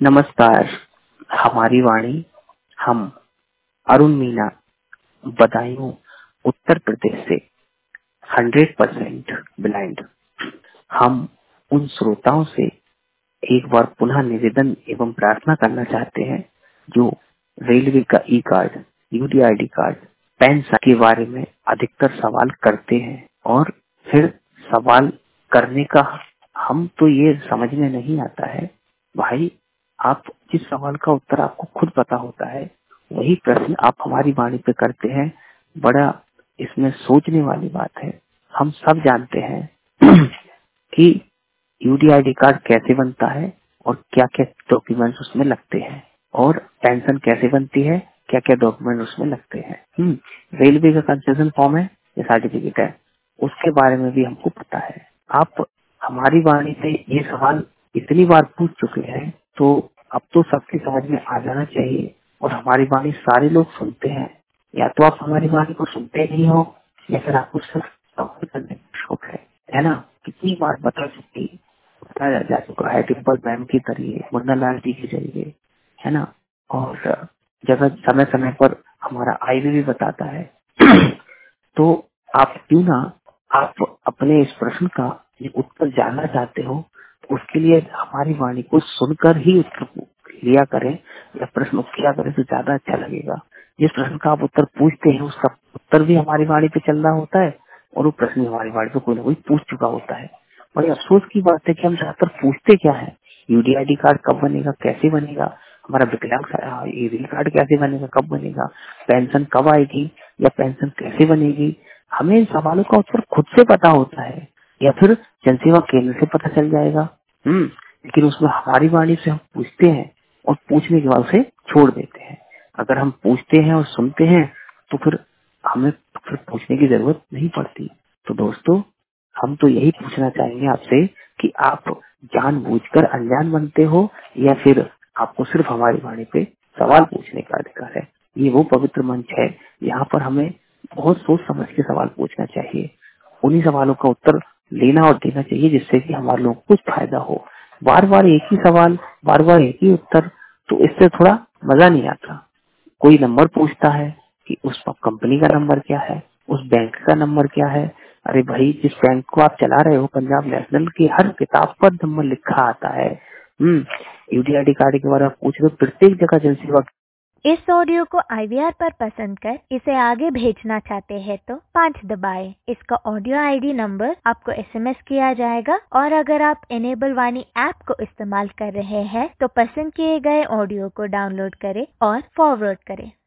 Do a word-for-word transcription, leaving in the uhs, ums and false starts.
नमस्कार। हमारी वाणी हम अरुण मीना बदायूं उत्तर प्रदेश से हंड्रेड परसेंट ब्लाइंड। हम उन श्रोताओं से एक बार पुनः निवेदन एवं प्रार्थना करना चाहते हैं जो रेलवे का E card, UDID card, pension के बारे में अधिकतर सवाल करते हैं और फिर सवाल करने का हम तो ये समझ में नहीं आता है। भाई, आप जिस सवाल का उत्तर आपको खुद पता होता है वही प्रश्न आप हमारी वाणी पे करते हैं। बड़ा इसमें सोचने वाली बात है। हम सब जानते हैं कि यूडीआईडी कार्ड कैसे बनता है और क्या क्या डॉक्यूमेंट्स उसमें लगते हैं, और पेंशन कैसे बनती है, क्या क्या डॉक्यूमेंट उसमें लगते हैं। हम्म रेलवे का कंसेशन फॉर्म है या सर्टिफिकेट है, उसके बारे में भी हमको पता है। आप हमारी वाणी से ये सवाल इतनी बार पूछ चुके हैं तो अब तो सबकी समझ में आ जाना चाहिए। और हमारी वाणी सारे लोग सुनते हैं, या तो आप हमारी वाणी को सुनते नहीं हो या फिर आपको सिर्फ सवाल करने का शौक है है ना। कितनी बार बता चुकी बताया जा चुका है, ट्रिपल मैम के जरिए, मुन्ना लाल जी के जरिए, है ना। और जगह समय समय पर हमारा आईवी भी बताता है। तो आप क्यों ना आप अपने इस प्रश्न का ये उत्तर जानना चाहते हो तो उसके लिए हमारी वाणी को सुनकर ही उत्तर लिया करें या प्रश्न किया करें तो ज्यादा अच्छा लगेगा। जिस प्रश्न का आप उत्तर पूछते हैं उसका उत्तर भी हमारी वाणी पे चल रहा होता है और वो प्रश्न हमारी वाणी पे कोई ना कोई पूछ चुका होता है। बड़ी अफसोस की बात है कि हम ज्यादातर पूछते क्या है, यूडीआईडी कार्ड कब बनेगा, कैसे बनेगा, हमारा विकलांग ईडी कार्ड कैसे बनेगा, कब बनेगा, पेंशन कब आएगी या पेंशन कैसे बनेगी। हमें इन सवालों का उत्तर खुद से पता होता है या फिर जनसेवा केंद्र से पता चल जाएगा। हम्म लेकिन उसमें हमारी वाणी से हम पूछते हैं और पूछने के बाद उसे छोड़ देते हैं। अगर हम पूछते हैं और सुनते हैं तो फिर हमें फिर पूछने की जरूरत नहीं पड़ती। तो दोस्तों, हम तो यही पूछना चाहेंगे आपसे कि आप जानबूझकर अनजान बनते हो या फिर आपको सिर्फ हमारी वाणी पे सवाल पूछने का अधिकार है। ये वो पवित्र मंच है, यहाँ पर हमें बहुत सोच समझ के सवाल पूछना चाहिए। उन्हीं सवालों का उत्तर लेना और देना चाहिए जिससे कि हमारे लोगों को कुछ फायदा हो। बार बार एक ही सवाल, बार बार एक ही उत्तर, तो इससे थोड़ा मजा नहीं आता। कोई नंबर पूछता है कि उस कंपनी का नंबर क्या है, उस बैंक का नंबर क्या है। अरे भाई, जिस बैंक को आप चला रहे हो पंजाब नेशनल की हर किताब पर नंबर लिखा आता है। हम्म यूडीआईडी कार्ड के बारे में पूछ रहे हो, प्रत्येक जगह जनसेवा। इस ऑडियो को आई वी आर पर पसंद कर इसे आगे भेजना चाहते हैं तो पाँच दबाएं। इसका ऑडियो आई डी नंबर आपको एस एम एस किया जाएगा और अगर आप इनेबल वाणी ऐप को इस्तेमाल कर रहे हैं तो पसंद किए गए ऑडियो को डाउनलोड करें और फॉरवर्ड करें।